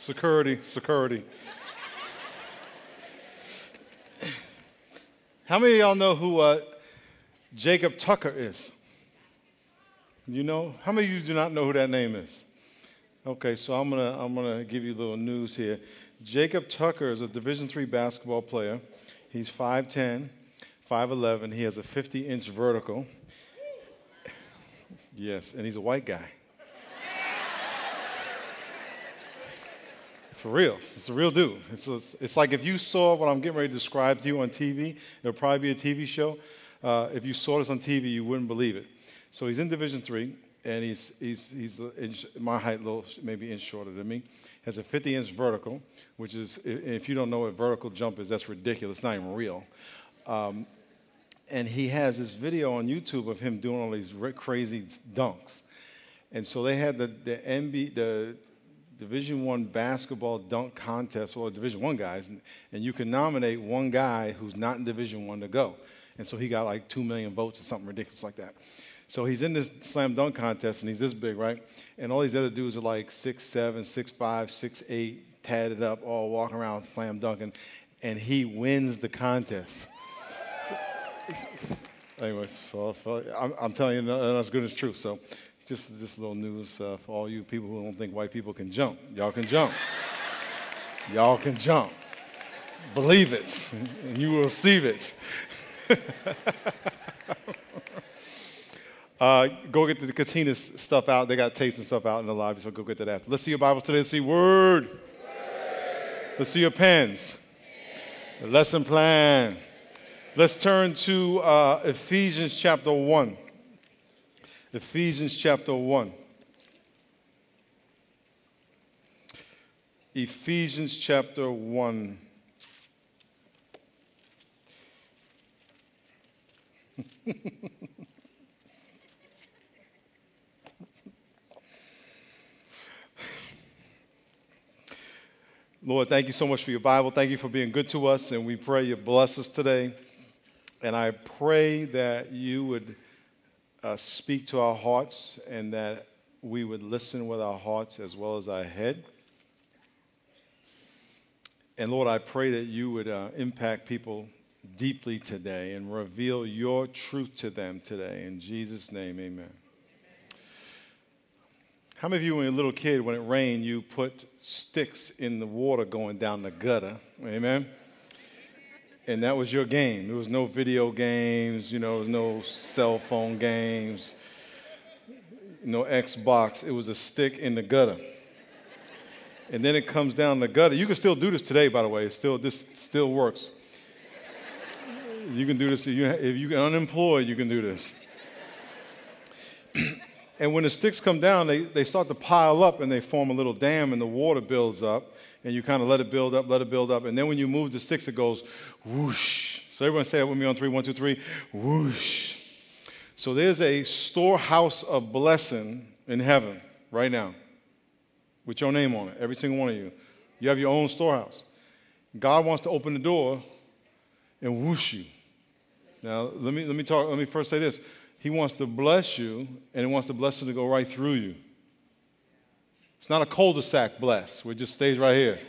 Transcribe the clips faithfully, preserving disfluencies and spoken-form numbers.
Security, security. How many of y'all know who uh, Jacob Tucker is? You know? How many of you do not know who that name is? Okay, so I'm gonna I'm gonna give you a little news here. Jacob Tucker is a Division three basketball player. He's five ten, five eleven. He has a fifty-inch vertical. Yes, and he's a white guy. For real, it's a real dude. It's, it's, it's like if you saw what I'm getting ready to describe to you on T V, it'll probably be a T V show. Uh, if you saw this on T V, you wouldn't believe it. So he's in Division three, and he's he's he's inch, my height, a little maybe inch shorter than me. Has a fifty-inch vertical, which is, if you don't know what vertical jump is, that's ridiculous. It's not even real. Um, and he has this video on YouTube of him doing all these crazy dunks. And so they had the the N B A, the Division One basketball dunk contest, or Division One guys, and, and you can nominate one guy who's not in Division One to go. And so he got like two million votes or something ridiculous like that. So he's in this slam dunk contest, and he's this big, right? And all these other dudes are like six seven, six five, six eight, tatted up, all walking around slam dunking, and he wins the contest. Anyway, so, so I'm, I'm telling you, that's good as truth. So. Just, just a little news uh, for all you people who don't think white people can jump. Y'all can jump. Y'all can jump. Believe it, and you will receive it. uh, go get the Katina stuff out. They got tapes and stuff out in the lobby, so go get that after. Let's see your Bibles today. Let's see Word. Word. Let's see your pens. The lesson plan. Let's turn to uh, Ephesians chapter one. Ephesians chapter one. Ephesians chapter one. Lord, thank you so much for your Bible. Thank you for being good to us, and we pray you bless us today. And I pray that you would Uh, speak to our hearts, and that we would listen with our hearts as well as our head. And Lord, I pray that you would uh, impact people deeply today and reveal your truth to them today. In Jesus' name, amen. How many of you, when you were a little kid, when it rained, you put sticks in the water going down the gutter? Amen. And that was your game. There was no video games, you know, there was no cell phone games, no Xbox. It was a stick in the gutter. And then it comes down the gutter. You can still do this today, by the way. It's still, this still works. You can do this. If, you, if you're unemployed, you can do this. And when the sticks come down, they, they start to pile up, and they form a little dam, and the water builds up. And you kind of let it build up, let it build up. And then when you move the sticks, it goes whoosh. So everyone say it with me on three. One, two, three. Whoosh. So there's a storehouse of blessing in heaven right now with your name on it, every single one of you. You have your own storehouse. God wants to open the door and whoosh you. Now, let me, let me talk. Let me first say this. He wants to bless you, and he wants the blessing to go right through you. It's not a cul-de-sac bless, where it just stays right here.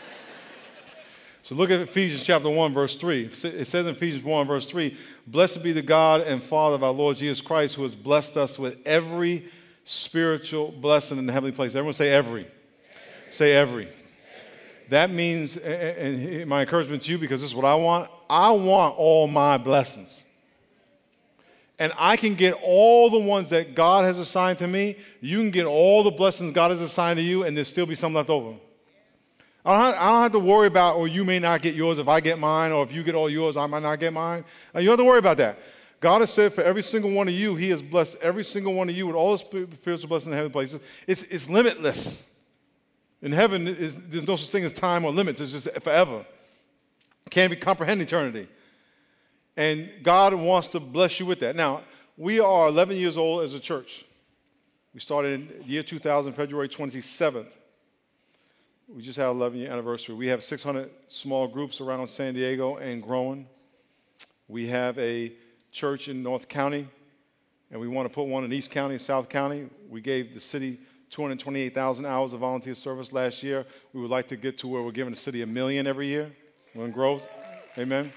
So look at Ephesians chapter one, verse three. It says in Ephesians one, verse three, "Blessed be the God and Father of our Lord Jesus Christ, who has blessed us with every spiritual blessing in the heavenly place." Everyone say every. every. Say every. every. That means, and my encouragement to you, because this is what I want, I want all my blessings. And I can get all the ones that God has assigned to me. You can get all the blessings God has assigned to you, and there'll still be some left over. I don't, have, I don't have to worry about, or you may not get yours if I get mine, or if you get all yours, I might not get mine. You don't have to worry about that. God has said for every single one of you, he has blessed every single one of you with all the spiritual blessings in heavenly places. It's, it's limitless. In heaven, is, there's no such thing as time or limits. It's just forever. Can't be comprehend eternity. And God wants to bless you with that. Now, we are eleven years old as a church. We started in the year two thousand, February twenty-seventh. We just had an eleven-year anniversary. We have six hundred small groups around San Diego and growing. We have a church in North County, and we want to put one in East County and South County. We gave the city two hundred twenty-eight thousand hours of volunteer service last year. We would like to get to where we're giving the city a million every year. We're in growth. Amen.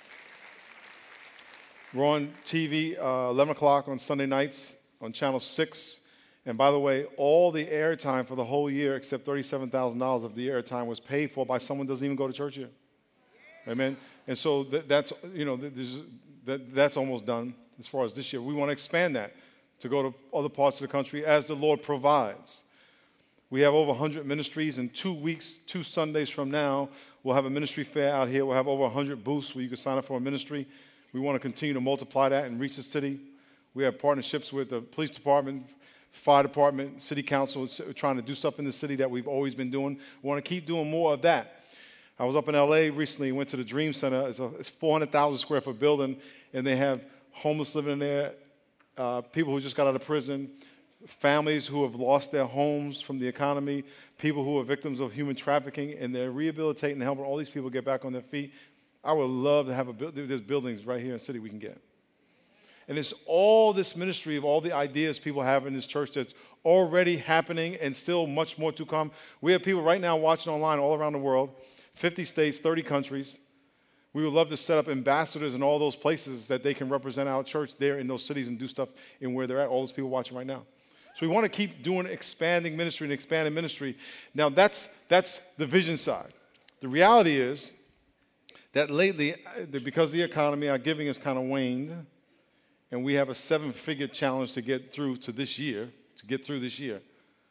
We're on T V uh, eleven o'clock on Sunday nights on Channel six. And by the way, all the airtime for the whole year, except thirty-seven thousand dollars of the airtime, was paid for by someone who doesn't even go to church here. Amen. And so th- that's, you know, that, that's almost done as far as this year. We want to expand that to go to other parts of the country as the Lord provides. We have over one hundred ministries. In two weeks, two Sundays from now, we'll have a ministry fair out here. We'll have over one hundred booths where you can sign up for a ministry. We want to continue to multiply that and reach the city. We have partnerships with the police department, fire department, city council, trying to do stuff in the city that we've always been doing. We want to keep doing more of that. I was up in L A recently, went to the Dream Center. It's a it's four hundred thousand square foot building, and they have homeless living in there, uh, people who just got out of prison, families who have lost their homes from the economy, people who are victims of human trafficking, and they're rehabilitating and helping all these people get back on their feet. I would love to have a building. There's buildings right here in the city we can get. And it's all this ministry of all the ideas people have in this church that's already happening and still much more to come. We have people right now watching online all around the world, fifty states, thirty countries. We would love to set up ambassadors in all those places that they can represent our church there in those cities and do stuff in where they're at, all those people watching right now. So we want to keep doing expanding ministry and expanding ministry. Now, that's, that's the vision side. The reality is that lately, because of the economy, our giving has kind of waned, and we have a seven-figure challenge to get through to this year, to get through this year.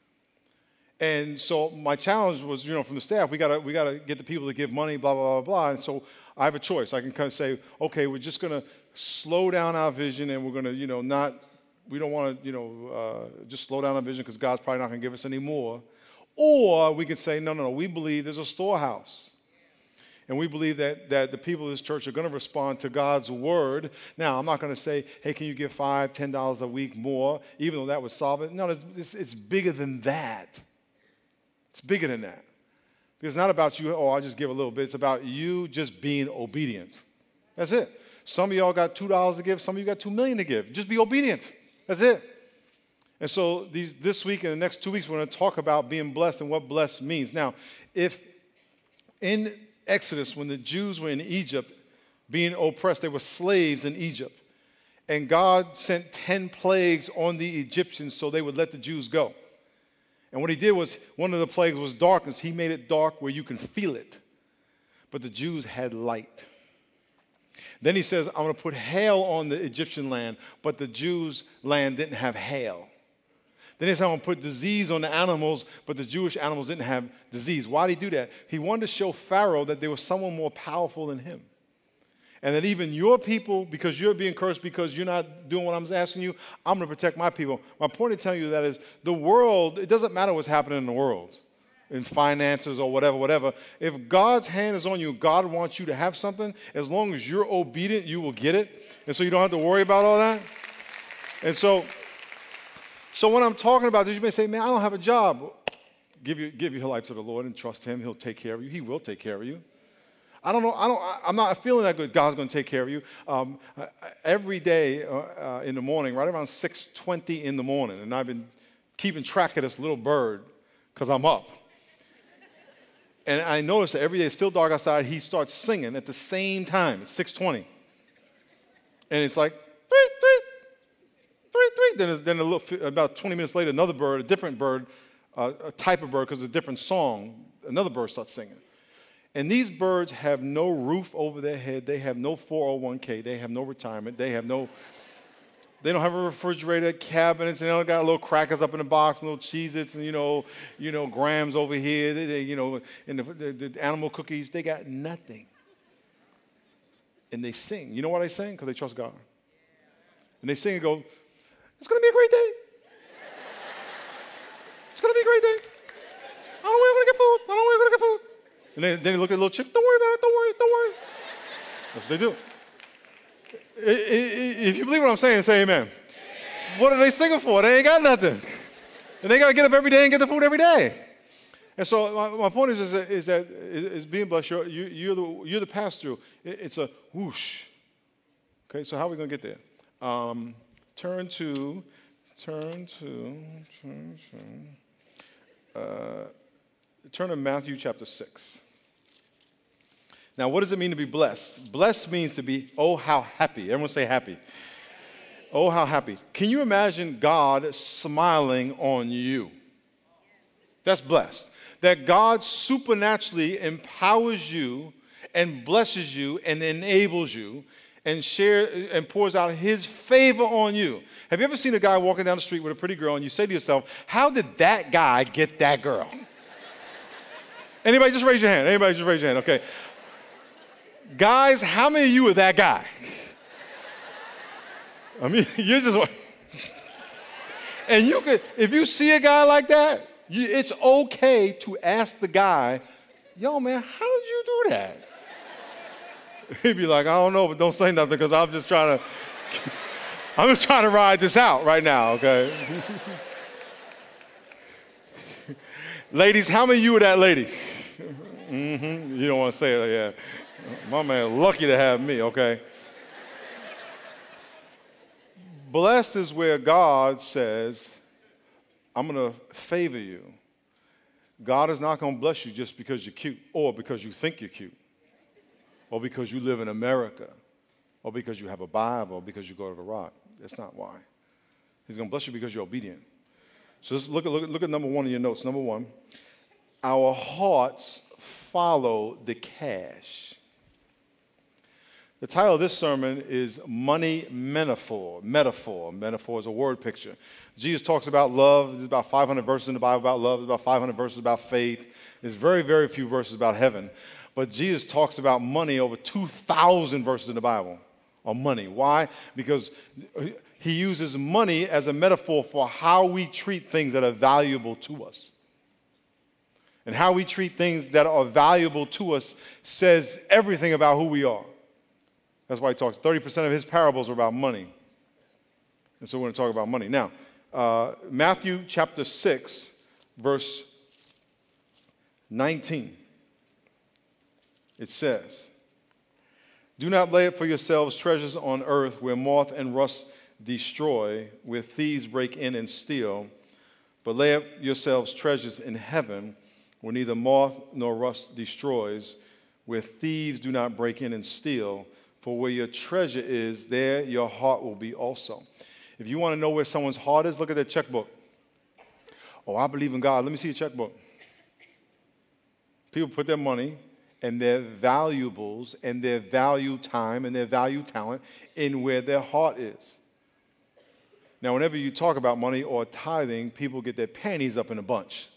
And so my challenge was, you know, from the staff, we gotta we gotta get the people to give money, blah, blah, blah, blah. And so I have a choice. I can kind of say, okay, we're just gonna slow down our vision, and we're gonna, you know, not, we don't want to, you know, uh, just slow down our vision because God's probably not gonna give us any more. Or we can say, no, no, no, we believe there's a storehouse. And we believe that, that the people of this church are going to respond to God's word. Now, I'm not going to say, hey, can you give five, ten dollars a week more, even though that would solve it. No, it's, it's bigger than that. It's bigger than that. Because it's not about you, oh, I'll just give a little bit. It's about you just being obedient. That's it. Some of y'all got two dollars to give. Some of you got two million dollars to give. Just be obedient. That's it. And so these, this week and the next two weeks, we're going to talk about being blessed and what blessed means. Now, if in Exodus, when the Jews were in Egypt being oppressed, they were slaves in Egypt. And God sent ten plagues on the Egyptians so they would let the Jews go. And what he did was, one of the plagues was darkness. He made it dark where you can feel it. But the Jews had light. Then he says, I'm going to put hail on the Egyptian land, but the Jews' land didn't have hail. Then he said, I'm going to put disease on the animals, but the Jewish animals didn't have disease. Why did he do that? He wanted to show Pharaoh that there was someone more powerful than him. And that even your people, because you're being cursed because you're not doing what I'm asking you, I'm going to protect my people. My point in telling you that is the world, it doesn't matter what's happening in the world, in finances or whatever, whatever. If God's hand is on you, God wants you to have something. As long as you're obedient, you will get it. And so you don't have to worry about all that. And so... So when I'm talking about this, you may say, man, I don't have a job. Give, you, give your life to the Lord and trust him. He'll take care of you. He will take care of you. I don't know. I don't, I'm not feeling that good. God's going to take care of you. Um, every day uh, uh, in the morning, right around six twenty in the morning, and I've been keeping track of this little bird because I'm up. And I notice that every day it's still dark outside. He starts singing at the same time. It's six twenty. And it's like, tweet, tweet. Then, then a little, about twenty minutes later, another bird, a different bird, uh, a type of bird because it's a different song, another bird starts singing. And these birds have no roof over their head. They have no four oh one k. They have no retirement. They have no, they don't have a refrigerator, cabinets, and they don't got little crackers up in the box, and little Cheez-Its, and, you know, you know, grams over here, they, they, you know, and the, the, the animal cookies. They got nothing. And they sing. You know why they sing? Because they trust God. And they sing and go, it's going to be a great day. It's going to be a great day. I don't know where we're going to get food. I don't know where we're going to get food. And then, then they look at the little chicks. Don't worry about it. Don't worry. Don't worry. That's what they do. If you believe what I'm saying, say amen. Amen. What are they singing for? They ain't got nothing. And they got to get up every day and get the food every day. And so my, my point is, is that, is, that, is being blessed. You're, you, you're, the, you're the pass-through. It, it's a whoosh. Okay, so how are we going to get there? Um... Turn to, turn to, turn to, Turn to Matthew chapter six. Now, what does it mean to be blessed? Blessed means to be, oh, how happy. Everyone say happy. Oh, how happy. Can you imagine God smiling on you? That's blessed. That God supernaturally empowers you and blesses you and enables you and share and pours out his favor on you. Have you ever seen a guy walking down the street with a pretty girl and you say to yourself, how did that guy get that girl? Anybody just raise your hand. Anybody just raise your hand. Okay. Guys, how many of you are that guy? I mean, you're just, and you could, if you see a guy like that, you, it's okay to ask the guy, yo, man, how did you do that? He'd be like, I don't know, but don't say nothing because I'm just trying to, I'm just trying to ride this out right now, okay? Ladies, how many of you are that lady? Mm-hmm. You don't want to say it, yeah. My man, lucky to have me, okay? Blessed is where God says, I'm going to favor you. God is not going to bless you just because you're cute or because you think you're cute or because you live in America or because you have a Bible or because you go to the rock. That's not why. He's going to bless you because you're obedient. So let's look at, look at, look at number one in your notes. Number one, our hearts follow the cash. The title of this sermon is Money Metaphor. Metaphor. Metaphor is a word picture. Jesus talks about love. There's about five hundred verses in the Bible about love. There's about five hundred verses about faith. There's very, very few verses about heaven. But Jesus talks about money over two thousand verses in the Bible on money. Why? Because he uses money as a metaphor for how we treat things that are valuable to us. And how we treat things that are valuable to us says everything about who we are. That's why he talks. thirty percent of his parables are about money. And so we're going to talk about money. Now, uh, Matthew chapter six, verse nineteen. It says, do not lay up for yourselves treasures on earth where moth and rust destroy, where thieves break in and steal, but lay up yourselves treasures in heaven where neither moth nor rust destroys, where thieves do not break in and steal. For where your treasure is, there your heart will be also. If you want to know where someone's heart is, look at their checkbook. Oh, I believe in God. Let me see your checkbook. People put their money and their valuables and their value time and their value talent in where their heart is. Now, whenever you talk about money or tithing, people get their panties up in a bunch.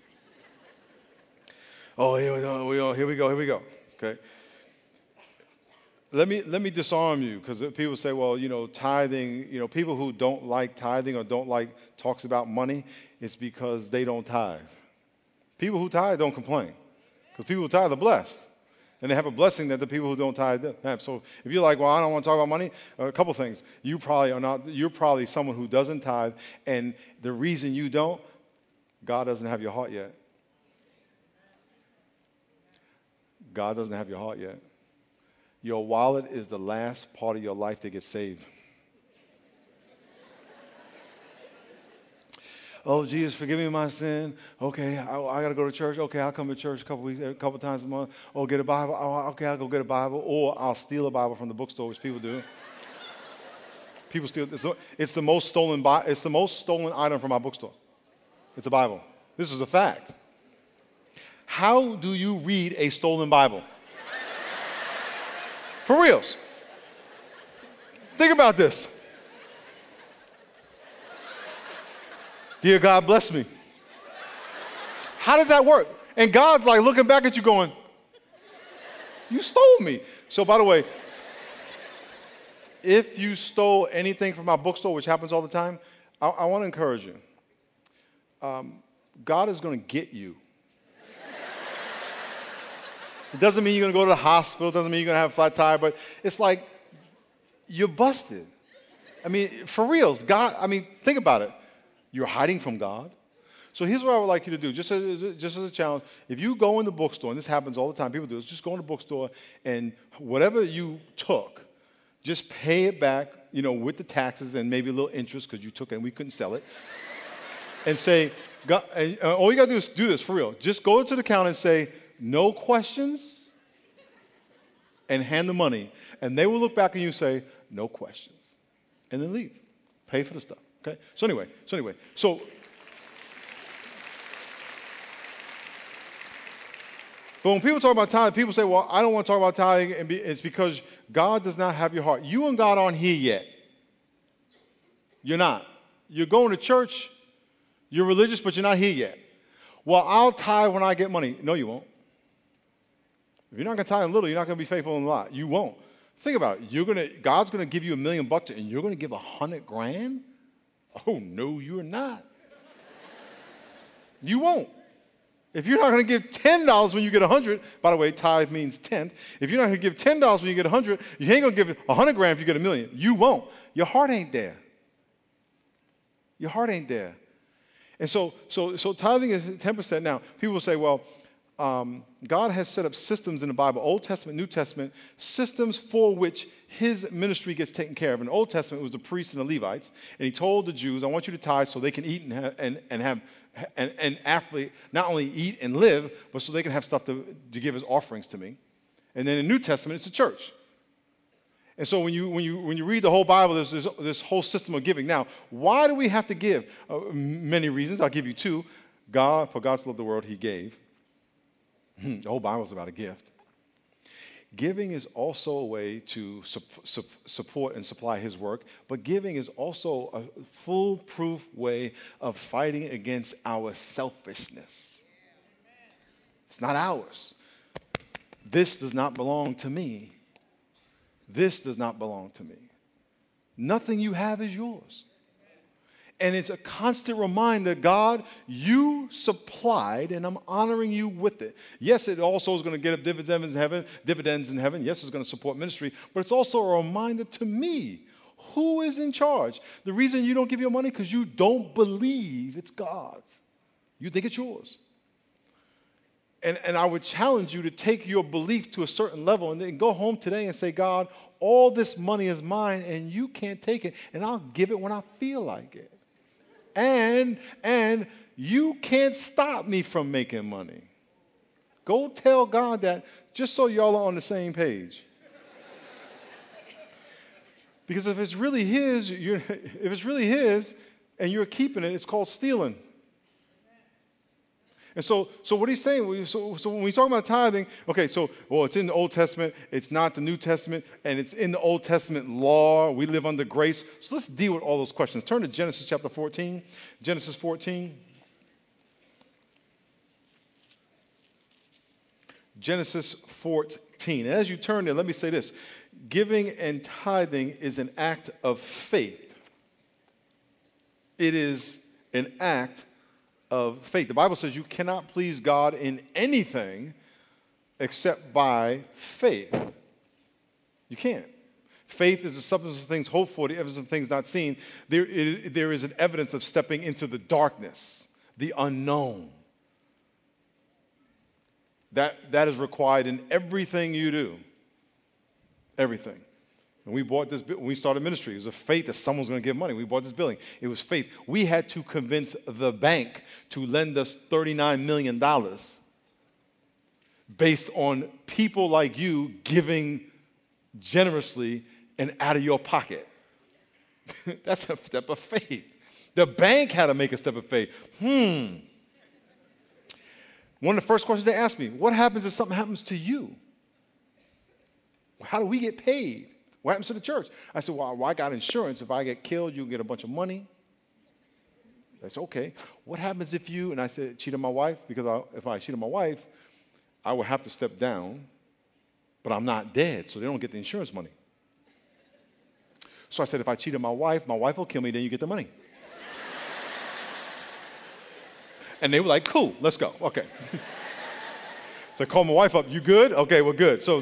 Oh, here we go, here we go, here we go. Okay. Let me let me disarm you, because people say, well, you know, tithing, you know, people who don't like tithing or don't like talks about money, it's because they don't tithe. People who tithe don't complain, because people who tithe are blessed. And they have a blessing that the people who don't tithe have. So if you're like, well, I don't want to talk about money, a couple things. You probably are not, you're probably someone who doesn't tithe, and the reason you don't, God doesn't have your heart yet. God doesn't have your heart yet. Your wallet is the last part of your life that gets saved. Oh, Jesus, forgive me my sin. Okay, I, I got to go to church. Okay, I'll come to church a couple weeks, a couple times a month. Oh, get a Bible. Oh, okay, I'll go get a Bible. Or I'll steal a Bible from the bookstore, which people do. People steal. It's, it's the most stolen. It's the most stolen item from our bookstore. It's a Bible. This is a fact. How do you read a stolen Bible? For reals. Think about this. Dear God, bless me. How does that work? And God's like looking back at you going, you stole me. So by the way, if you stole anything from our bookstore, which happens all the time, I, I want to encourage you. Um, God is going to get you. It doesn't mean you're going to go to the hospital. It doesn't mean you're going to have a flat tire. But it's like you're busted. I mean, for reals. God, I mean, think about it. You're hiding from God. So here's what I would like you to do, just as, just as a challenge. If you go in the bookstore, and this happens all the time, people do this, just go in the bookstore, and whatever you took, just pay it back, you know, with the taxes and maybe a little interest because you took it and we couldn't sell it. And say, God, and, uh, all you got to do is do this for real. Just go to the counter and say, no questions, and hand the money. And they will look back at you and say, no questions. And then leave. Pay for the stuff. Okay? So anyway, so anyway, so but when people talk about tithing, people say, well, I don't want to talk about tithing, and be, it's because God does not have your heart. You and God aren't here yet. You're not. You're going to church, you're religious, but you're not here yet. Well, I'll tithe when I get money. No, you won't. If you're not going to tithe in little, you're not going to be faithful in a lot. You won't. Think about it. You're gonna, God's going to give you a million bucks, and you're going to give a hundred grand? Oh, no, you're not. You won't. If you're not going to give ten dollars when you get a hundred, by the way, tithe means tenth. If you're not going to give ten dollars when you get a hundred, you ain't going to give a hundred grand if you get a million. You won't. Your heart ain't there. Your heart ain't there. And so, so, so tithing is ten percent. Now, people will say, well, um, God has set up systems in the Bible, Old Testament, New Testament, systems for which his ministry gets taken care of. In the Old Testament, it was the priests and the Levites, and he told the Jews, I want you to tithe so they can eat and have, and, and have and, and actually not only eat and live, but so they can have stuff to, to give as offerings to me. And then in the New Testament, it's the church. And so when you, when you, when you read the whole Bible, there's this, this whole system of giving. Now, why do we have to give? Uh, many reasons. I'll give you two. God, for God so loved the world, he gave. The whole Bible is about a gift. Giving is also a way to su- su- support and supply his work, but giving is also a foolproof way of fighting against our selfishness. It's not ours. This does not belong to me. This does not belong to me. Nothing you have is yours. And it's a constant reminder, God, you supplied, and I'm honoring you with it. Yes, it also is going to get up dividends in heaven, dividends in heaven. Yes, it's going to support ministry, but it's also a reminder to me, who is in charge? The reason you don't give your money, because you don't believe it's God's. You think it's yours. And, and I would challenge you to take your belief to a certain level and then go home today and say, God, all this money is mine, and you can't take it, and I'll give it when I feel like it. And, and you can't stop me from making money. Go tell God that, just so y'all are on the same page. Because if it's really his, you're, if it's really his and you're keeping it, it's called stealing. And so, so what he's saying, so, so when we talk about tithing, okay, so, well, it's in the Old Testament, it's not the New Testament, and it's in the Old Testament law. We live under grace. So let's deal with all those questions. Turn to Genesis chapter fourteen. Genesis fourteen. Genesis fourteen. And as you turn there, let me say this. Giving and tithing is an act of faith. It is an act of faith. The Bible says you cannot please God in anything except by faith. You can't. Faith is the substance of things hoped for, the evidence of things not seen. There, it, there is an evidence of stepping into the darkness, the unknown. That, that is required in everything you do. Everything. When we bought this, when we started ministry, it was a faith that someone was going to give money. We bought this building. It was faith. We had to convince the bank to lend us thirty-nine million dollars based on people like you giving generously and out of your pocket. That's a step of faith. The bank had to make a step of faith. Hmm. One of the first questions they asked me, what happens if something happens to you? How do we get paid? What happens to the church? I said, well, I got insurance. If I get killed, you'll get a bunch of money. I said, okay. What happens if you, and I said, cheat on my wife? Because I, if I cheat on my wife, I will have to step down, but I'm not dead, so they don't get the insurance money. So I said, if I cheat on my wife, my wife will kill me, then you get the money. And they were like, cool, let's go. Okay. So I called my wife up, you good? Okay, we're good. So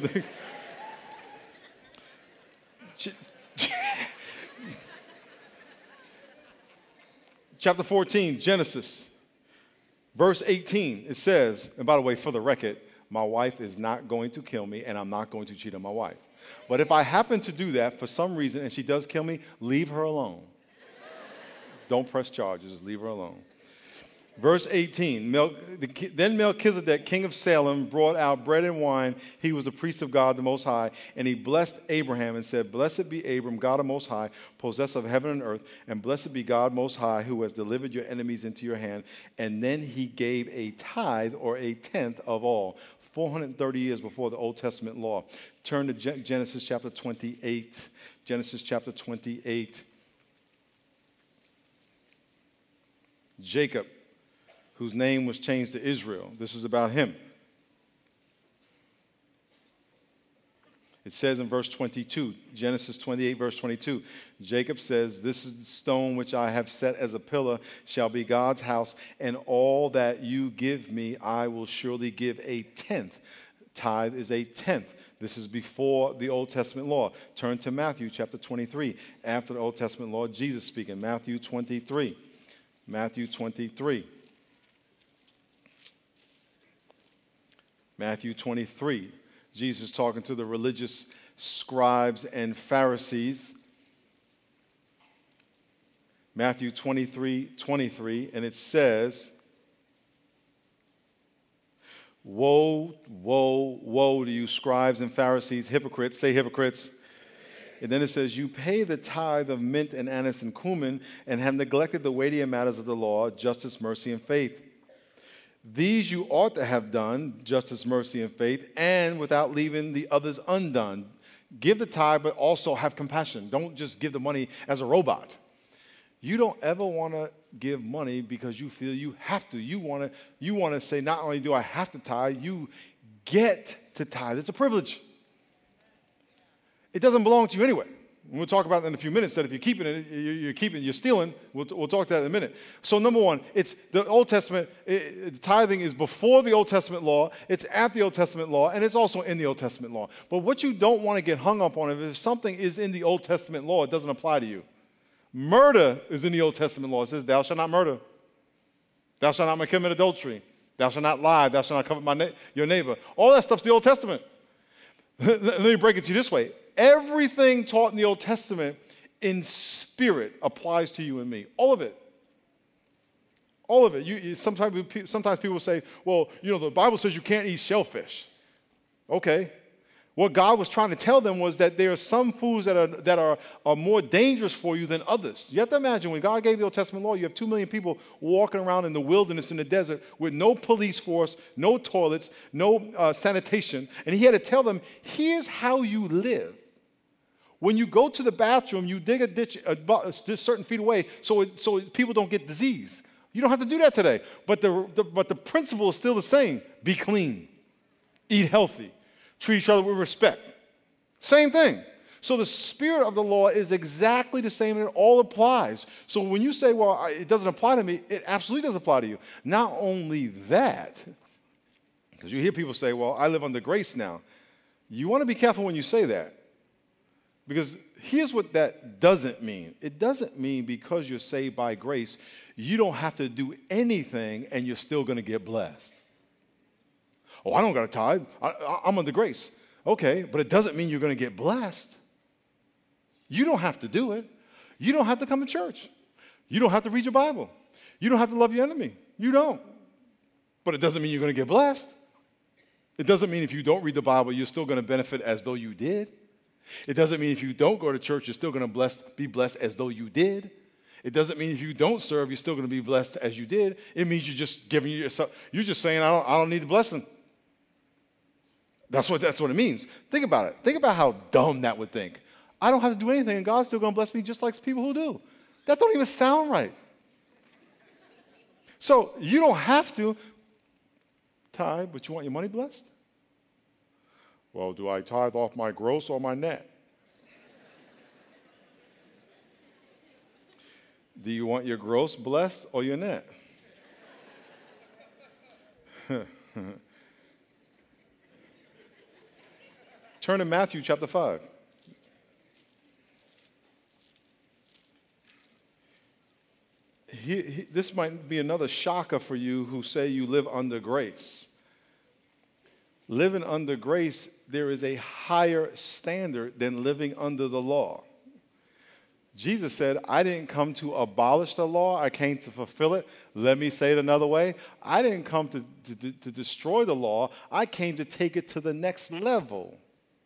chapter fourteen, Genesis, verse eighteen, it says, and by the way, for the record, my wife is not going to kill me, and I'm not going to cheat on my wife. But if I happen to do that for some reason and she does kill me, leave her alone. Don't press charges, just leave her alone. Verse eighteen, Mel, the, then Melchizedek, king of Salem, brought out bread and wine. He was the priest of God the Most High, and he blessed Abraham and said, Blessed be Abram, God of Most High, possessor of heaven and earth, and blessed be God Most High, who has delivered your enemies into your hand. And then he gave a tithe or a tenth of all, four hundred thirty years before the Old Testament law. Turn to Genesis chapter twenty-eight. Genesis chapter twenty-eight. Jacob, whose name was changed to Israel. This is about him. It says in verse twenty-two, Genesis twenty-eight, verse twenty-two, Jacob says, This is the stone which I have set as a pillar, shall be God's house, and all that you give me, I will surely give a tenth. Tithe is a tenth. This is before the Old Testament law. Turn to Matthew chapter twenty-three. After the Old Testament law, Jesus speaking. Matthew twenty-three. Matthew twenty-three. Matthew twenty-three, Jesus talking to the religious scribes and Pharisees. Matthew twenty-three, twenty-three, and it says, Woe, woe, woe to you scribes and Pharisees, hypocrites, say hypocrites. And then it says, You pay the tithe of mint and anise and cumin and have neglected the weightier matters of the law, justice, mercy, and faith. These you ought to have done, justice, mercy, and faith, and without leaving the others undone. Give the tithe, but also have compassion. Don't just give the money as a robot. You don't ever want to give money because you feel you have to. You want to you want to say, not only do I have to tithe, you get to tithe. It's a privilege. It doesn't belong to you anyway. We'll talk about that in a few minutes, that if you're keeping it, you're keeping, you're stealing. We'll, we'll talk to that in a minute. So number one, it's the Old Testament, it, tithing is before the Old Testament law, it's at the Old Testament law, and it's also in the Old Testament law. But what you don't want to get hung up on, if something is in the Old Testament law, it doesn't apply to you. Murder is in the Old Testament law. It says, thou shalt not murder. Thou shalt not commit adultery. Thou shalt not lie. Thou shalt not covet my na- your neighbor. All that stuff's the Old Testament. Let me break it to you this way. Everything taught in the Old Testament in spirit applies to you and me. All of it. All of it. You, you, sometimes, sometimes people say, well, you know, the Bible says you can't eat shellfish. Okay. What God was trying to tell them was that there are some foods that are, that are, are more dangerous for you than others. You have to imagine, when God gave the Old Testament law, you have two million people walking around in the wilderness, in the desert, with no police force, no toilets, no uh, sanitation. And he had to tell them, here's how you live. When you go to the bathroom, you dig a ditch a, a certain feet away so, it, so people don't get disease. You don't have to do that today. But the, the, but the principle is still the same. Be clean. Eat healthy. Treat each other with respect. Same thing. So the spirit of the law is exactly the same, and it all applies. So when you say, well, it doesn't apply to me, it absolutely does apply to you. Not only that, because you hear people say, well, I live under grace now. You want to be careful when you say that. Because here's what that doesn't mean. It doesn't mean because you're saved by grace, you don't have to do anything and you're still going to get blessed. Oh, I don't got to tithe. I, I, I'm under grace. Okay, but it doesn't mean you're going to get blessed. You don't have to do it. You don't have to come to church. You don't have to read your Bible. You don't have to love your enemy. You don't. But it doesn't mean you're going to get blessed. It doesn't mean if you don't read the Bible, you're still going to benefit as though you did. It doesn't mean if you don't go to church, you're still going to bless, be blessed as though you did. It doesn't mean if you don't serve, you're still going to be blessed as you did. It means you're just giving yourself, you're just saying, I don't, I don't need the blessing. That's what, that's what it means. Think about it. Think about how dumb that would think. I don't have to do anything, and God's still going to bless me just like people who do. That don't even sound right. So you don't have to tithe, but you want your money blessed? Well, do I tithe off my gross or my net? Do you want your gross blessed or your net? Turn to Matthew chapter five. He, he, this might be another shocker for you who say you live under grace. Living under grace, there is a higher standard than living under the law. Jesus said, I didn't come to abolish the law. I came to fulfill it. Let me say it another way. I didn't come to, to, to destroy the law. I came to take it to the next level.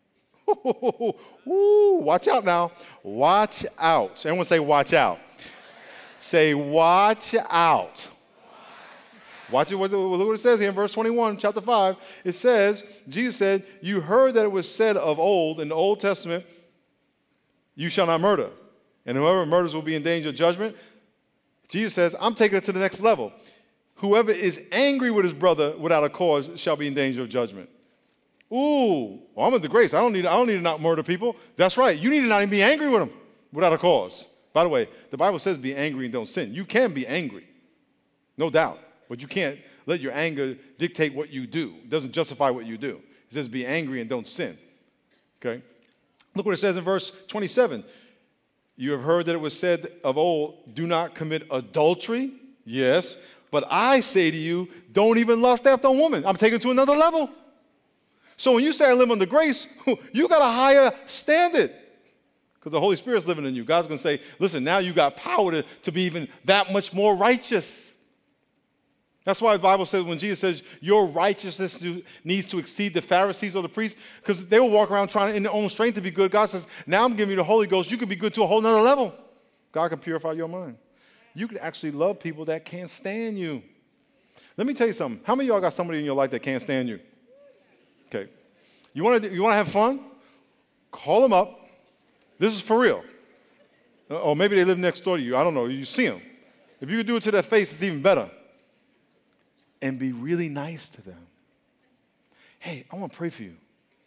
Ooh, watch out now. Watch out. Everyone say, watch out. Say, watch out. Watch it. Look what it says here in verse twenty-one, chapter five. It says, Jesus said, you heard that it was said of old in the Old Testament, you shall not murder. And whoever murders will be in danger of judgment. Jesus says, I'm taking it to the next level. Whoever is angry with his brother without a cause shall be in danger of judgment. Ooh, well, I'm under grace. I don't need, I don't need to not murder people. That's right. You need to not even be angry with them without a cause. By the way, the Bible says be angry and don't sin. You can be angry, no doubt. But you can't let your anger dictate what you do. It doesn't justify what you do. It says be angry and don't sin. Okay? Look what it says in verse twenty-seven. You have heard that it was said of old, do not commit adultery. Yes. But I say to you, don't even lust after a woman. I'm taking it to another level. So when you say I live under grace, you got a higher standard. Because the Holy Spirit's living in you. God's going to say, listen, now you got power to, to be even that much more righteous. That's why the Bible says when Jesus says your righteousness do, needs to exceed the Pharisees or the priests, because they will walk around trying in their own strength to be good. God says, now I'm giving you the Holy Ghost. You can be good to a whole nother level. God can purify your mind. You can actually love people that can't stand you. Let me tell you something. How many of y'all got somebody in your life that can't stand you? Okay. You want to you want to have fun? Call them up. This is for real. Or maybe they live next door to you. I don't know. You see them. If you could do it to their face, it's even better. And be really nice to them. Hey, I want to pray for you.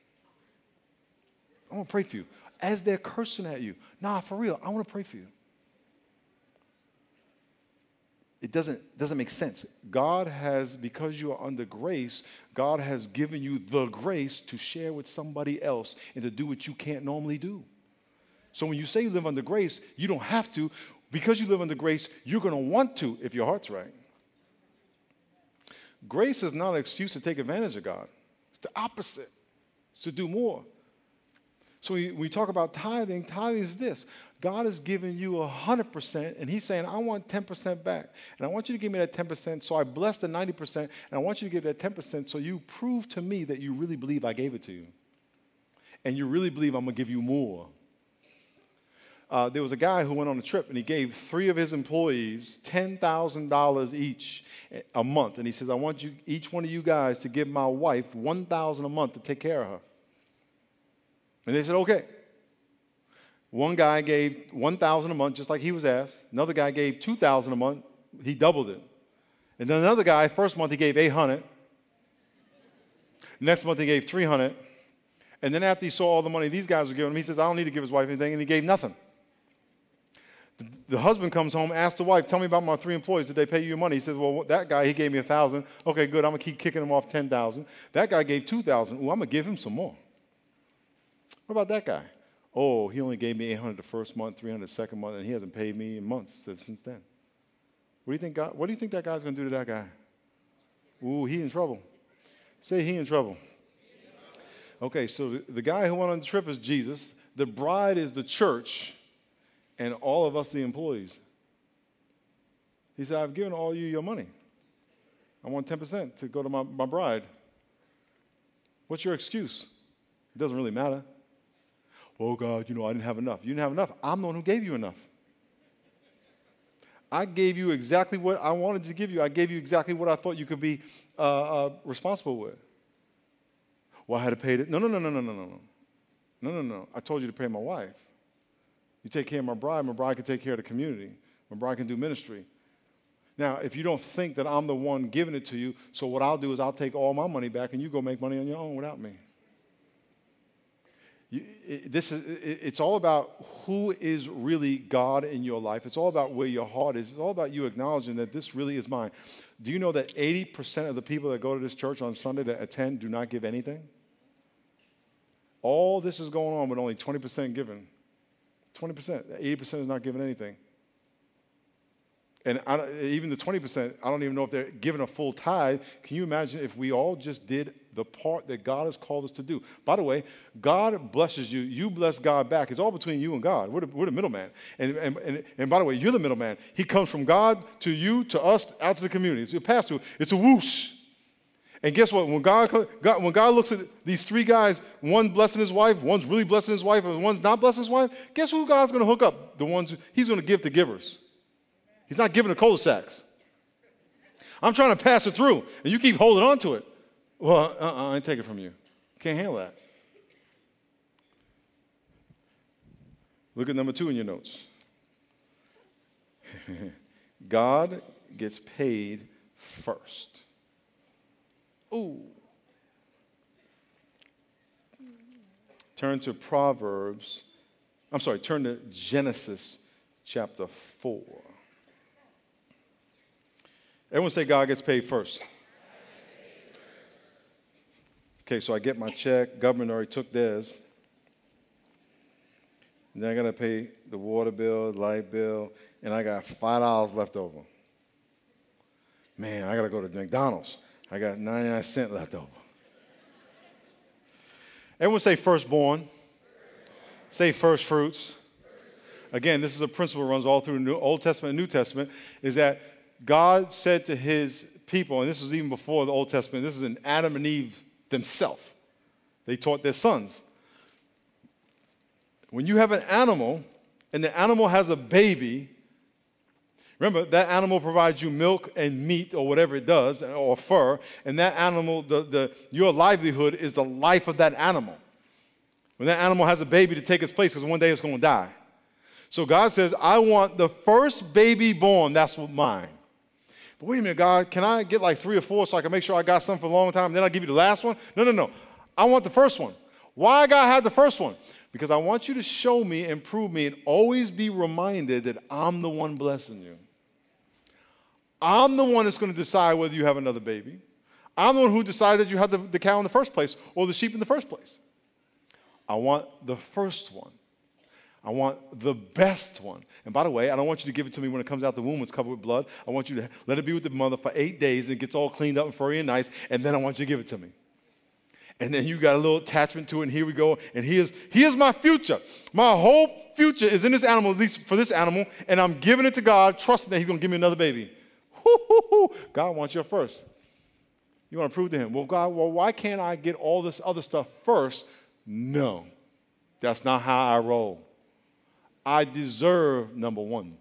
I want to pray for you. As they're cursing at you. Nah, for real, I want to pray for you. It doesn't, doesn't make sense. God has, because you are under grace, God has given you the grace to share with somebody else and to do what you can't normally do. So when you say you live under grace, you don't have to. Because you live under grace, you're going to want to if your heart's right. Grace is not an excuse to take advantage of God. It's the opposite. It's to do more. So when we talk about tithing, tithing is this. God has given you one hundred percent, and he's saying, I want ten percent back. And I want you to give me that ten percent, so I bless the ninety percent, and I want you to give that ten percent so you prove to me that you really believe I gave it to you. And you really believe I'm going to give you more. Uh, there was a guy who went on a trip, and he gave three of his employees ten thousand dollars each a month. And he says, I want you, each one of you guys to give my wife one thousand dollars a month to take care of her. And they said, okay. One guy gave one thousand dollars a month, just like he was asked. Another guy gave two thousand dollars a month. He doubled it. And then another guy, first month he gave eight hundred dollars. Next month he gave three hundred dollars. And then after he saw all the money these guys were giving him, he says, I don't need to give his wife anything, and he gave nothing. The husband comes home, asks the wife, tell me about my three employees. Did they pay you your money? He says, well, that guy, he gave me one thousand dollars. Okay, good. I'm going to keep kicking him off ten thousand dollars. That guy gave two thousand dollars. Ooh, I'm going to give him some more. What about that guy? Oh, he only gave me eight hundred dollars the first month, three hundred dollars the second month, and he hasn't paid me in months since then. What do you think God, what do you think that guy's going to do to that guy? Ooh, he in trouble. Say he in trouble. Okay, so the, the guy who went on the trip is Jesus. The bride is the church. And all of us, the employees. He said, I've given all you your money. I want ten percent to go to my, my bride. What's your excuse? It doesn't really matter. Oh, God, you know, I didn't have enough. You didn't have enough. I'm the one who gave you enough. I gave you exactly what I wanted to give you. I gave you exactly what I thought you could be uh, uh, responsible with. Well, I had to pay it. No, no, no, no, no, no, no. No, no, no. I told you to pay my wife. You take care of my bride, my bride can take care of the community. My bride can do ministry. Now, if you don't think that I'm the one giving it to you, so what I'll do is I'll take all my money back and you go make money on your own without me. You, it, this is, it, it's all about who is really God in your life. It's all about where your heart is. It's all about you acknowledging that this really is mine. Do you know that eighty percent of the people that go to this church on Sunday that attend do not give anything? All this is going on with only twenty percent given. twenty percent. eighty percent is not giving anything. And I, don't- even the twenty percent, I don't even know if they're giving a full tithe. Can you imagine if we all just did the part that God has called us to do? By the way, God blesses you. You bless God back. It's all between you and God. We're the, we're the middleman. And, and, and, and by the way, you're the middleman. He comes from God to you, to us, out to the community. It's a pass through. It's a whoosh. And guess what? When God, God, when God looks at these three guys, one blessing his wife, one's really blessing his wife, and one's not blessing his wife, guess who God's going to hook up? The ones who, he's going to give to givers. He's not giving the cul-de-sacs. I'm trying to pass it through, and you keep holding on to it. Well, uh-uh, I ain't take it from you. Can't handle that. Look at number two in your notes. God gets paid first. Ooh. Turn to Proverbs. I'm sorry, turn to Genesis chapter four. Everyone say God gets paid first. Okay, so I get my check. Government already took theirs. And then I got to pay the water bill, the light bill, and I got five dollars left over. Man, I got to go to McDonald's. I got ninety-nine cents left over. Everyone say firstborn. Say first fruits. Again, this is a principle that runs all through the Old Testament and New Testament, is that God said to his people, and this is even before the Old Testament, this is in Adam and Eve themselves. They taught their sons. When you have an animal, and the animal has a baby, remember, that animal provides you milk and meat or whatever it does, or fur, and that animal, the, the, your livelihood is the life of that animal. When that animal has a baby to take its place, because one day it's going to die. So God says, I want the first baby born, that's what mine. But wait a minute, God, can I get like three or four so I can make sure I got some for a long time, and then I'll give you the last one? No, no, no. I want the first one. Why God had the first one? Because I want you to show me and prove me and always be reminded that I'm the one blessing you. I'm the one that's going to decide whether you have another baby. I'm the one who decided that you had the, the cow in the first place or the sheep in the first place. I want the first one. I want the best one. And by the way, I don't want you to give it to me when it comes out the womb, it's covered with blood. I want you to let it be with the mother for eight days and it gets all cleaned up and furry and nice, and then I want you to give it to me. And then you got a little attachment to it, and here we go. And here's, here's my future. My whole future is in this animal, at least for this animal, and I'm giving it to God, trusting that he's going to give me another baby. Hoo-hoo-hoo. God wants you first. You want to prove to him, well, God, well, why can't I get all this other stuff first? No, that's not how I roll. I deserve number one.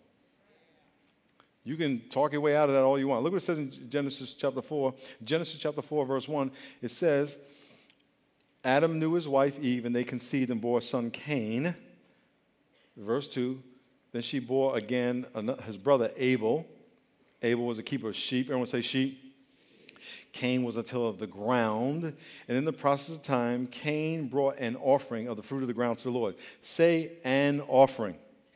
You can talk your way out of that all you want. Look what it says in Genesis chapter four. Genesis chapter four, verse one. It says, Adam knew his wife Eve, and they conceived and bore a son, Cain. Verse two, then she bore again his brother Abel. Abel was a keeper of sheep. Everyone say sheep. Cain was a tiller of the ground. And in the process of time, Cain brought an offering of the fruit of the ground to the Lord. Say an offering.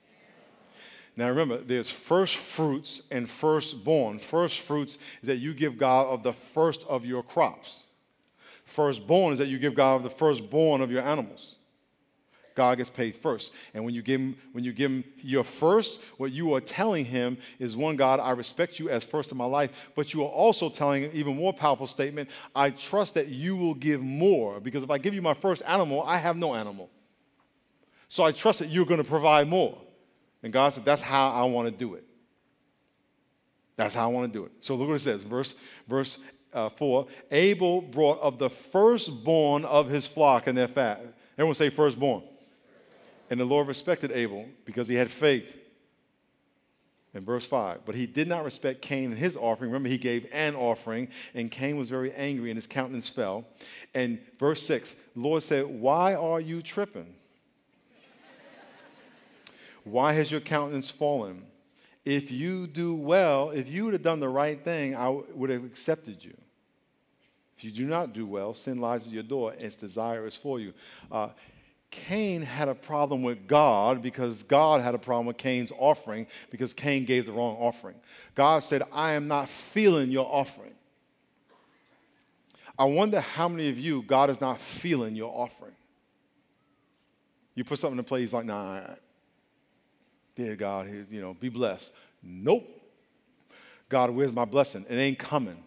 Now remember, there's first fruits and firstborn. First fruits is that you give God of the first of your crops. Firstborn is that you give God of the firstborn of your animals. God gets paid first. And when you give him, when you give him your first, what you are telling him is, one, God, I respect you as first in my life, but you are also telling him even more powerful statement, I trust that you will give more, because if I give you my first animal, I have no animal. So I trust that you're going to provide more. And God said, that's how I want to do it. That's how I want to do it. So look what it says, verse, verse uh, four, Abel brought of the firstborn of his flock and their fat. Everyone say firstborn. And the Lord respected Abel because he had faith. In verse five, but he did not respect Cain and his offering. Remember, he gave an offering, and Cain was very angry, and his countenance fell. And verse six, the Lord said, why are you tripping? Why has your countenance fallen? If you do well, if you would have done the right thing, I would have accepted you. If you do not do well, sin lies at your door, and its desire is for you. Uh, Cain had a problem with God because God had a problem with Cain's offering because Cain gave the wrong offering. God said, I am not feeling your offering. I wonder how many of you, God is not feeling your offering. You put something in play, he's like, nah, dear God, you know, be blessed. Nope. God, where's my blessing? It ain't coming.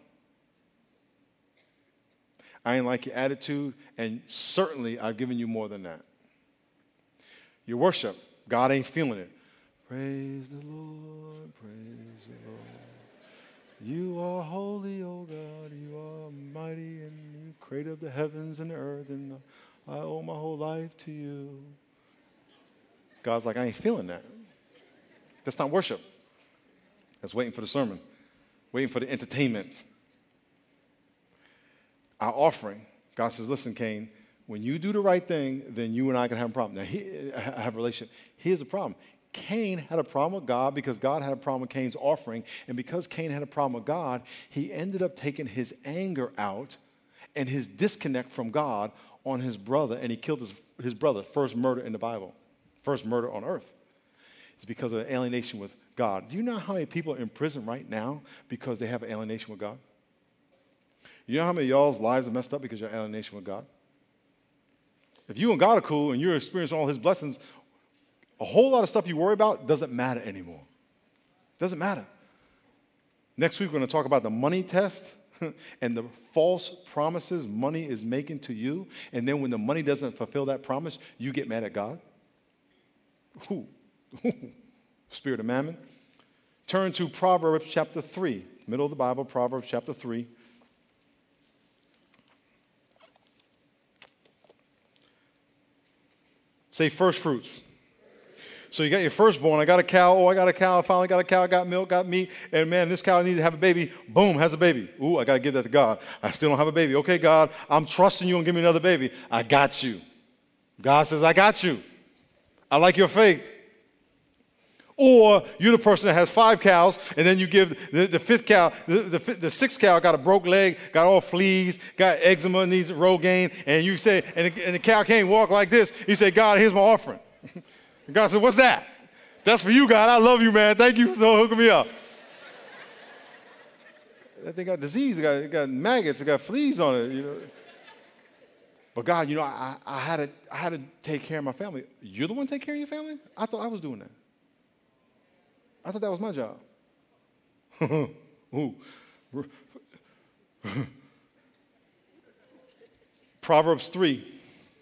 I ain't like your attitude, and certainly I've given you more than that. Your worship, God ain't feeling it. Praise the Lord, praise the Lord. You are holy, O God, you are mighty, and you created the heavens and the earth, and I owe my whole life to you. God's like, I ain't feeling that. That's not worship. That's waiting for the sermon, waiting for the entertainment. Our offering, God says, listen, Cain, when you do the right thing, then you and I can have a problem. Now, he, have a relationship. Here's the problem. Cain had a problem with God because God had a problem with Cain's offering. And because Cain had a problem with God, he ended up taking his anger out and his disconnect from God on his brother, and he killed his, his brother. First murder in the Bible. First murder on earth. It's because of an alienation with God. Do you know how many people are in prison right now because they have an alienation with God? You know how many of y'all's lives are messed up because of your alienation with God? If you and God are cool and you're experiencing all his blessings, a whole lot of stuff you worry about doesn't matter anymore. Doesn't matter. Next week, we're going to talk about the money test and the false promises money is making to you. And then when the money doesn't fulfill that promise, you get mad at God. Ooh. Spirit of mammon. Turn to Proverbs chapter three, middle of the Bible, Proverbs chapter three. Say first fruits. So you got your firstborn. I got a cow. Oh, I got a cow. I finally got a cow. I got milk, got meat. And man, this cow needs to have a baby. Boom, has a baby. Ooh, I got to give that to God. I still don't have a baby. Okay, God, I'm trusting you and give me another baby. I got you. God says, I got you. I like your faith. Or you're the person that has five cows, and then you give the, the fifth cow, the, the, the sixth cow got a broke leg, got all fleas, got eczema, needs Rogaine, and you say, and the, and the cow can't walk like this. You say, God, here's my offering. And God said, what's that? That's for you, God. I love you, man. Thank you for hooking me up. That thing got disease. It got, it got maggots. It got fleas on it. You know. But God, you know, I, I, had to, I had to take care of my family. You're the one take care of your family? I thought I was doing that. I thought that was my job. Ooh. Proverbs three.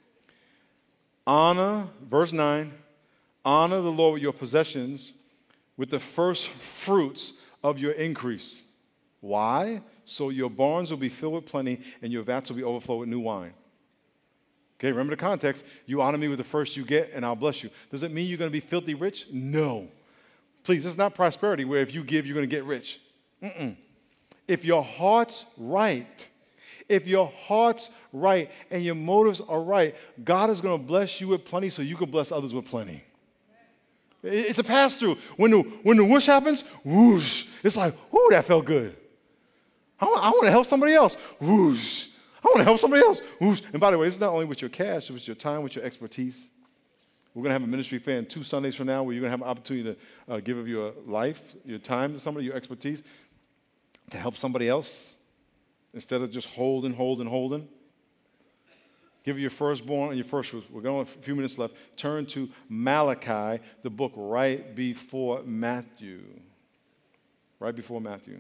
Honor, verse nine, honor the Lord with your possessions, with the first fruits of your increase. Why? So your barns will be filled with plenty, and your vats will be overflowed with new wine. Okay, remember the context. You honor me with the first you get, and I'll bless you. Does it mean you're going to be filthy rich? No. Please, it's not prosperity where if you give, you're going to get rich. Mm-mm. If your heart's right, if your heart's right and your motives are right, God is going to bless you with plenty so you can bless others with plenty. It's a pass-through. When the, when the whoosh happens, whoosh, it's like, whoo, that felt good. I want, I want to help somebody else. Whoosh. I want to help somebody else. Whoosh. And by the way, it's not only with your cash, it's with your time, with your expertise. We're going to have a ministry fair in two Sundays from now where you're going to have an opportunity to uh, give of your life, your time to somebody, your expertise, to help somebody else instead of just holding, holding, holding. Give your firstborn and your first fruits. We're going to have a few minutes left. Turn to Malachi, the book right before Matthew. Right before Matthew.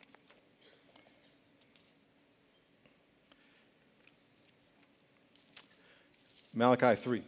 Malachi three.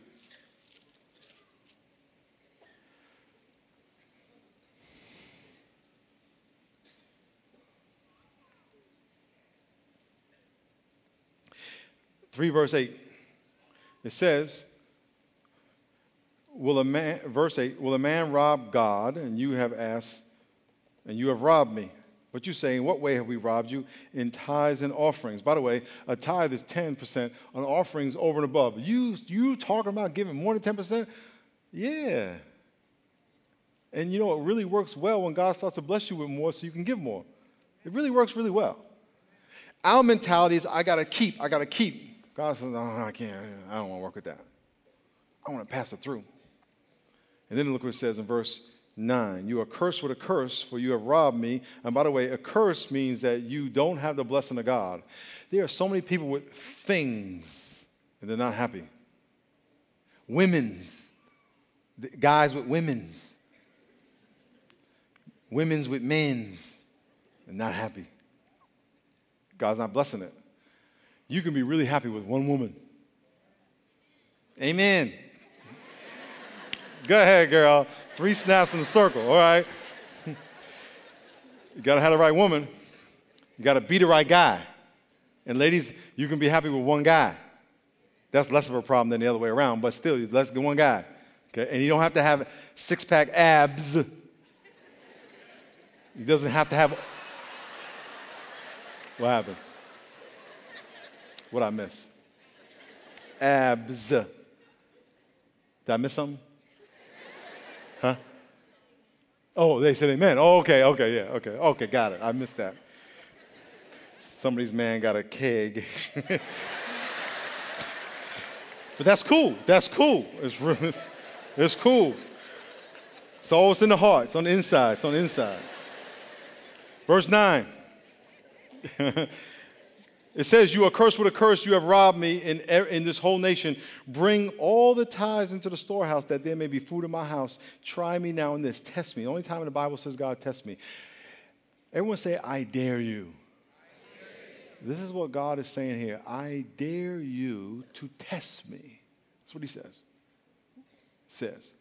three verse eight. It says, will a man, verse eight, will a man rob God? And you have asked, and you have robbed me. But you say, in what way have we robbed you? In tithes and offerings. By the way, a tithe is ten percent. An offering is over and above. You, you talking about giving more than ten percent? Yeah. And you know, it really works well when God starts to bless you with more so you can give more. It really works really well. Our mentality is, I got to keep, I got to keep. God says, no, I can't. I don't want to work with that. I want to pass it through. And then look what it says in verse nine. You are cursed with a curse, for you have robbed me. And by the way, a curse means that you don't have the blessing of God. There are so many people with things, and they're not happy. Women's. Guys with women's. Women's with men's. and not happy. God's not blessing it. You can be really happy with one woman. Amen. Go ahead, girl. Three snaps in a circle, all right? You got to have the right woman. You got to be the right guy. And ladies, you can be happy with one guy. That's less of a problem than the other way around, but still, let's get one guy. Okay? And you don't have to have six-pack abs. He doesn't have to have... What happened? What'd I miss? Abs. Did I miss something? Huh? Oh, they said amen. Oh, okay, okay, yeah, okay. Okay, got it. I missed that. Somebody's man got a keg. But that's cool. That's cool. It's, really, it's cool. So it's in the heart. It's on the inside. It's on the inside. Verse nine. It says, you are cursed with a curse. You have robbed me in, in this whole nation. Bring all the tithes into the storehouse that there may be food in my house. Try me now in this. Test me. The only time in the Bible says God test me. Everyone say, I dare you. This is what God is saying here. I dare you to test me. That's what he says. Says.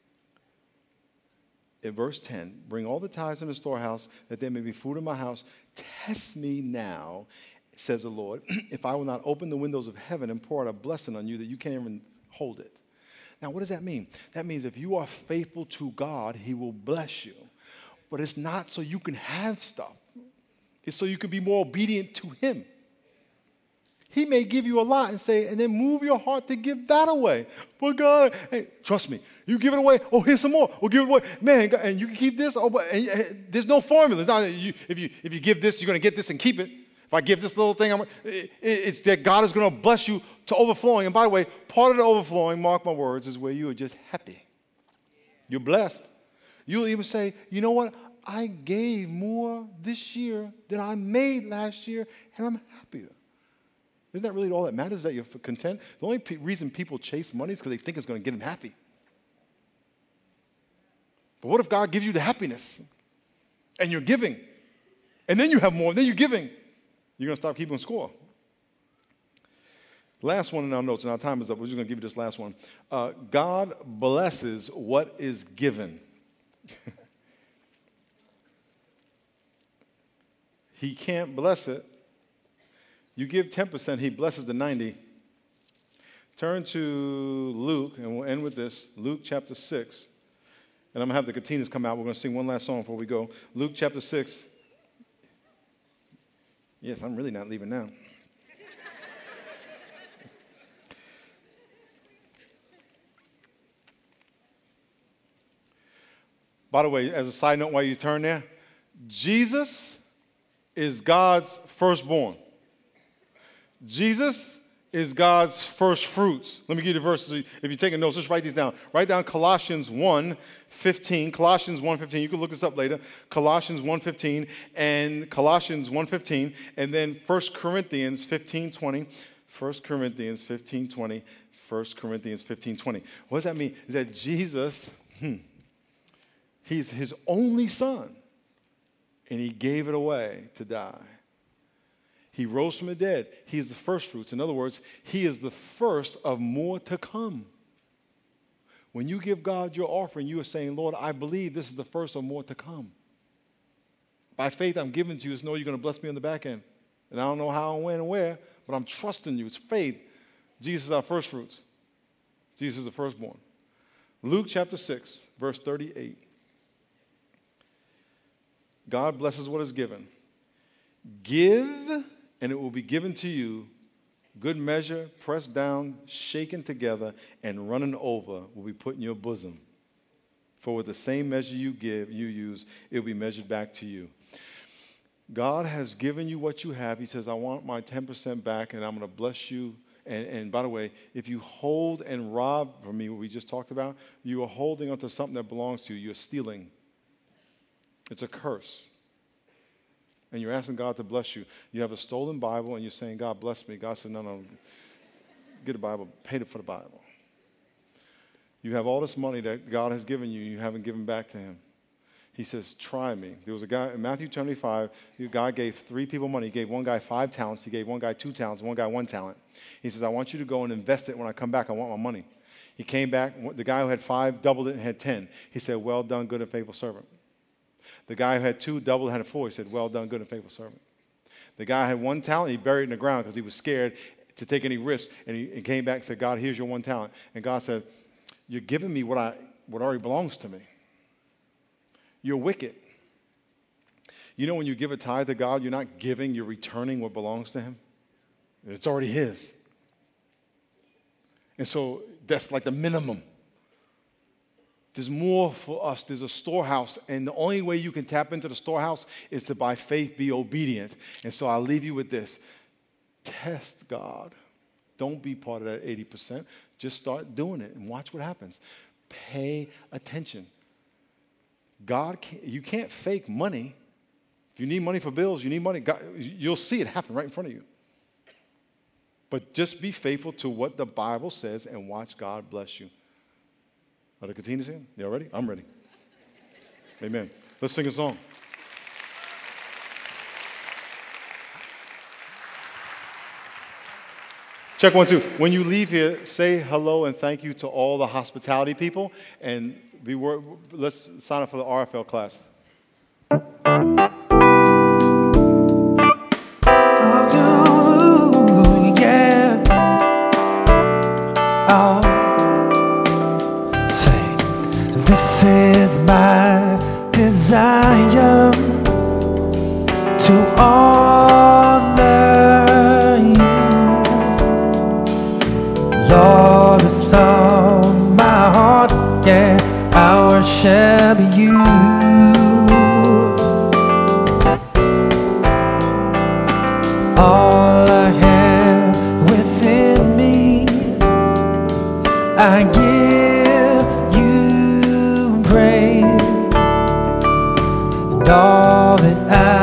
In verse ten, bring all the tithes in the storehouse that there may be food in my house. Test me now, says the Lord, if I will not open the windows of heaven and pour out a blessing on you that you can't even hold it. Now, what does that mean? That means if you are faithful to God, he will bless you. But it's not so you can have stuff. It's so you can be more obedient to him. He may give you a lot and say, and then move your heart to give that away. But God, hey, trust me, you give it away, oh, here's some more. Oh, give it away. Man, God, and you can keep this. Oh, but and, and, there's no formula. It's not, you, if, you, if you give this, you're going to get this and keep it. If I give this little thing, I'm, it, it's that God is going to bless you to overflowing. And by the way, part of the overflowing, mark my words, is where you are just happy. You're blessed. You'll even say, you know what? I gave more this year than I made last year, and I'm happier. Isn't that really all that matters, that you're content? The only pe- reason people chase money is because they think it's going to get them happy. But what if God gives you the happiness, and you're giving, and then you have more, and then you're giving? You're going to stop keeping score. Last one in our notes, and our time is up. We're just going to give you this last one. Uh, God blesses what is given. He can't bless it. You give ten percent, he blesses the ninety. Turn to Luke, and we'll end with this. Luke chapter six. And I'm going to have the Katinas come out. We're going to sing one last song before we go. Luke chapter six. Yes, I'm really not leaving now. By the way, as a side note while you turn there, Jesus is God's firstborn. Jesus is God's first fruits. Let me give you the verses. If you're taking notes, just write these down. Write down Colossians one fifteen. Colossians one fifteen. You can look this up later. Colossians one fifteen and Colossians one fifteen. And then First Corinthians fifteen twenty. First Corinthians fifteen twenty. First Corinthians fifteen twenty. What does that mean? Is that Jesus, hmm, he's his only son, and he gave it away to die. He rose from the dead. He is the first fruits. In other words, he is the first of more to come. When you give God your offering, you are saying, Lord, I believe this is the first of more to come. By faith, I'm giving to you. It's know you're going to bless me on the back end. And I don't know how and when and where, but I'm trusting you. It's faith. Jesus is our first fruits. Jesus is the firstborn. Luke chapter six, verse thirty-eight. God blesses what is given. Give, and it will be given to you. Good measure, pressed down, shaken together, and running over will be put in your bosom. For with the same measure you give, you use, it will be measured back to you. God has given you what you have. He says, I want my ten percent back, and I'm going to bless you. And, and by the way, if you hold and rob from me, what we just talked about, you are holding onto something that belongs to you. You're stealing. It's a curse. And you're asking God to bless you. You have a stolen Bible, and you're saying, God bless me. God said, no, no, get a Bible. Pay for the Bible. You have all this money that God has given you, you haven't given back to him. He says, try me. There was a guy in Matthew twenty-five, God gave three people money. He gave one guy five talents. He gave one guy two talents, one guy one talent. He says, I want you to go and invest it. When I come back, I want my money. He came back. The guy who had five doubled it and had ten. He said, well done, good and faithful servant. The guy who had two doubled and had four. He said, well done, good and faithful servant. The guy who had one talent. He buried it in the ground because he was scared to take any risks. And he, he came back and said, God, here's your one talent. And God said, you're giving me what, I, what already belongs to me. You're wicked. You know when you give a tithe to God, you're not giving, you're returning what belongs to him. It's already his. And so that's like the minimum. There's more for us. There's a storehouse, and the only way you can tap into the storehouse is to, by faith, be obedient. And so I'll leave you with this. Test God. Don't be part of that eighty percent. Just start doing it and watch what happens. Pay attention. God, can't, you can't fake money. If you need money for bills, you need money. God, you'll see it happen right in front of you. But just be faithful to what the Bible says and watch God bless you. Are the Katinas here? Y'all ready? I'm ready. Amen. Let's sing a song. Check one, two. When you leave here, say hello and thank you to all the hospitality people, and be wor- let's sign up for the R F L class. Oh, yeah. Oh, say, this is my desire to honor you. Lord, with all my heart, yeah, I worship you. All I have within me, I give you praise. And all that I